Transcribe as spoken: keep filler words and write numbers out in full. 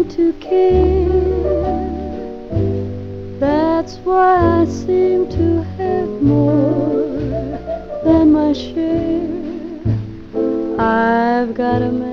learned to care. That's why I seem to have more than my share. I've got a man